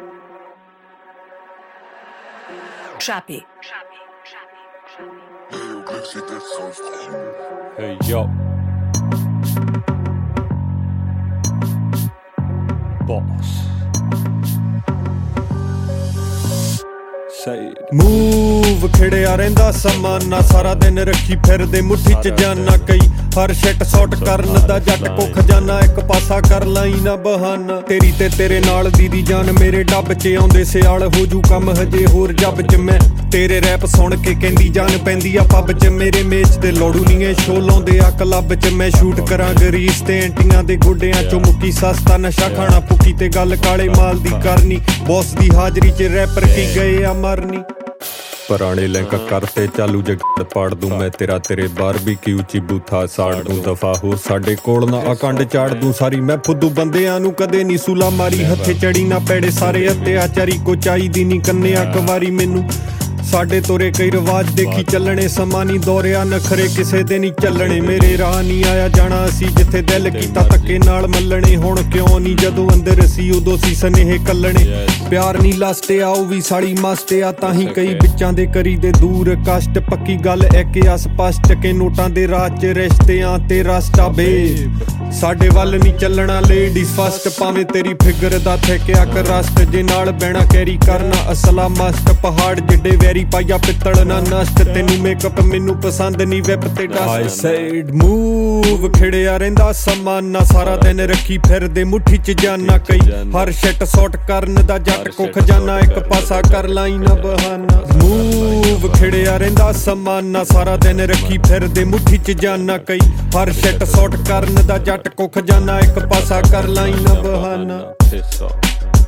Trappy. Hey yo. Boss. Move ਖਿੜਿਆ ਰਹਿੰਦਾ ਸਮਾਂ ਨਾ ਸਾਰਾ ਦਿਨ ਰੱਖੀ ਫਿਰਦੇ ਮੁੱਠੀ ਚ ਜਾਨਾ ਕਈ ਹਰ ਸ਼ਿਟ ਸ਼ਾਟ ਕਰਨ ਦਾ ਜੱਟ ਕੋ ਖਜ਼ਾਨਾ ਇੱਕ ਪਾਸਾ ਕਰ ਲਈ ਨਾ ਬਹਾਨਾ ਤੇਰੀ ਤੇ ਤੇਰੇ ਨਾਲ ਦੀ ਜਾਨ ਮੇਰੇ ਡੱਬ ਚ ਆਉਂਦੇ ਸਿਆਲ ਹੋ ਜੂ ਕੰਮ ਹਜੇ ਹੋਰ ਜੱਬ ਚ ਮੈਂ ਤੇਰੇ ਰੈਪ ਸੁਣ ਕੇ ਕਹਿੰਦੀ ਜਾਨ ਪੈਂਦੀ ਆ ਪੱਬ ਚ ਮੇਰੇ ਮੇਚ ਤੇ ਲੋੜੂ ਨੀ ਐ ਸ਼ੋ ਲਾਉਂਦੇ ਆ ਕਲੱਬ ਚ ਮੈਂ ਸ਼ੂਟ ਕਰਾਂ ਗਰੀਸ ਤੇ ਐਂਟੀਆਂ ਦੇ ਗੋਡਿਆਂ ਚੋਂ ਮੁੱਕੀ ਸਸਤਾ ਨਸ਼ਾ ਖਾਣਾ ਪੁੱਕੀ ਤੇ ਗੱਲ ਕਾਲੇ ਮਾਲ ਦੀ ਕਰਨੀ ਬੌਸ ਦੀ ਹਾਜ਼ਰੀ ਚ ਰੈਪਰ ਕੀ ਗਏ ਆ ਮਰਨੀ ਪੁਰਾਣੇ ਲਿੰਕ ਕਰਤੇ ਚਾਲੂ ਜਗੜ ਪਾੜ ਦੂੰ ਮੈਂ ਤੇਰੇ ਬਾਰਬੀਕਿਊ ਚ ਬੂਥਾ ਸਾੜ ਦੂੰ ਦਫਾ ਹੋ ਸਾਡੇ ਕੋਲ ਨਾ ਅਕੰਡ ਚਾੜ ਦੂੰ ਸਾਰੀ ਮੈਂ ਫੁੱਦੂ ਬੰਦਿਆਂ ਨੂੰ ਕਦੇ ਨੀ ਸੁਲਾ ਮਾਰੀ ਹੱਥੇ ਚੜੀ ਨਾ ਪੈੜੇ ਸਾਰੇ ਅਤਿਆਚਾਰੀ ਕੋ ਚਾਹੀਦੀ ਨੀ ਕੰਨਿਆ ਕਵਾਰੀ ਮੈਨੂੰ ਸਾਡੇ ਤੋਰੇ ਕਈ ਰਿਵਾਜ ਦੇਖੀ ਚੱਲਣੇ ਸਮਾਂ ਨੀ ਦੌਰਿਆ ਨਖਰੇ ਕਿਸੇ ਦੇ ਨੀ ਚੱਲਣੇ ਮੇਰੇ ਰਾਹ ਨੀ ਆਇਆ ਜਾਣਾ ਅਸੀਂ ਜਿੱਥੇ ਦਿਲ ਕੀਤਾ ਧੱਕੇ ਨਾਲ ਮੱਲਣੇ ਹੁਣ ਕਿਉਂ ਨੀ ਜਦੋਂ ਅੰਦਰ ਸੀ ਉਦੋਂ ਸੀ ਸਨੇਹ ਕੱਲਣੇ ਪਿਆਰ ਨੀ ਲਾਸਟਿਆ ਉਹ ਵੀ ਸਾਲੀ ਮਸਤਿਆ ਤਾਂ ਹੀ ਕਈ ਵਿੱਚਾਂ ਦੇ ਕਰੀ ਦੇ ਦੂਰ ਕਸ਼ਟ ਪੱਕੀ ਗੱਲ ਇੱਕ ਆ ਸਪਸ਼ਟ ਕਿ ਨੋਟਾਂ ਦੇ ਰਾਜ ਚ ਰਿਸ਼ਤਿਆਂ ਤੇ ਰਸਤਾ ਬੇ ਸਾਡੇ ਵੱਲ ਨੀ ਚੱਲਣਾ ਲੇਡੀਜ਼ ਫਸਟ ਭਾਵੇਂ ਤੇਰੀ ਫਿਗਰ ਦਾ ਠੇਕਿਆ ਕਰ ਰਸਤ ਜੇ ਨਾਲ ਬਹਿਣਾ ਕੈਰੀ ਕਰਨਾ ਅਸਲਾ ਮਸਤ ਪਹਾੜ ਜਿੱਡੇ ਵੈਰੀ ਪਾਇਆ ਪਿੱਤਲ ਨਾ ਨਸ਼ਟ ਤੈਨੂੰ ਮੇਕਅਪ ਮੈਨੂੰ ਪਸੰਦ ਨੀ ਵੈਬ ਤੇ ਡਸਟ ਆਈ ਸੈਡ ਮੂਵ ਖਿੜਿਆ ਰਹਿੰਦਾ ਸਮਾਂ ਨਾ ਸਾਰਾ ਦਿਨ ਰੱਖੀ ਫਿਰਦੇ ਮੁੱਠੀ ਚ ਜਾਨਾ ਕਈ ਹਰ ਸ਼ਿਟ ਸ਼ਾਟ ਕਰਨ ਦਾ ਜੱਟ ਕੋ ਖਜ਼ਾਨਾ ਇੱਕ ਪਾਸਾ ਕਰ ਲਈ ਨਾ ਬਹਾਨਾ ਮੂਵ ਖਿੜਿਆ ਰਹਿੰਦਾ ਸਮਾਂ ਨਾ ਸਾਰਾ ਦਿਨ ਰੱਖੀ ਫਿਰਦੇ ਮੁੱਠੀ ਚ ਜਾਨਾ ਕਈ ਹਰ ਸ਼ਿਟ ਸ਼ਾਟ ਕਰਨ ਦਾ ਜੱਟ ਕੋ ਖਜ਼ਾਨਾ ਇੱਕ ਪਾਸਾ ਕਰ ਲਈ ਨਾ ਬਹਾਨਾ